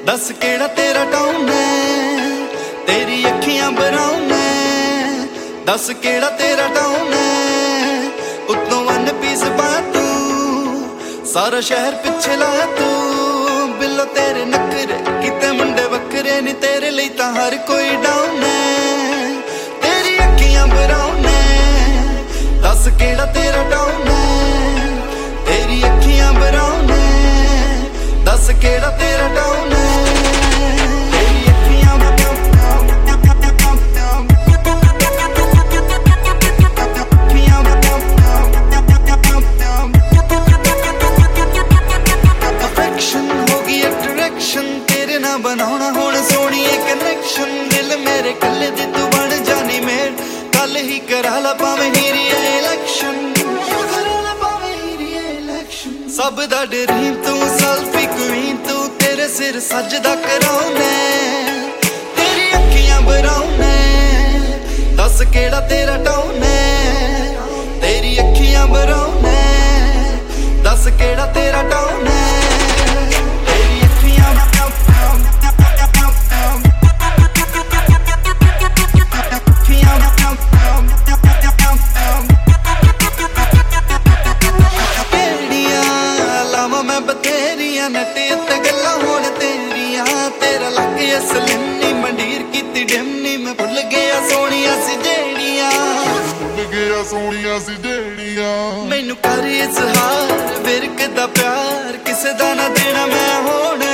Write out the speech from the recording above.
दस केड़ा तेरा टाउन है, तेरी अखियां ब्राउन है। दस केड़ा तेरा टाउन है, उत्तों वन पीस पा तू, सारा शहर पिछे ला तू। बिल्लो तेरे नखरे किते मुंडे वखरे नी, तेरे लिए तां हर कोई डाउन है। तेरी अखियां ब्राउन है, दस केड़ा तेरा टाउन है। तेरी अखियां ब्राउन है, दस केड़ा तेरा टाउन है। बनाना हुण सोहणीए कनैक्शन, दिल मेरे कल्ले दी तू बन जानी मेर। कल ही करा ला भावें हीरीए इलेक्शन, सब दा ड्रीम तू, सेल्फी क्वीन तू, तेरे सिर सजदा कराउने। तेरी अखियां ब्राउन है, दस केड़ा तेरा टाउन है। तेरी अखियां ब्राउन है, दस केड़ा तेरा टाउन है। नटे ते गल्लां होण तेरियां, तेरा लग गया सलिम नी, मंडीर कीती डिम नी। मैं भुल गया सोहणियां सी जेड़ियां, भुल गया सोहणियां सी जेड़ियां। मैनू कर इजहार विरक दा प्यार, किसे दा ना देना मैं होण।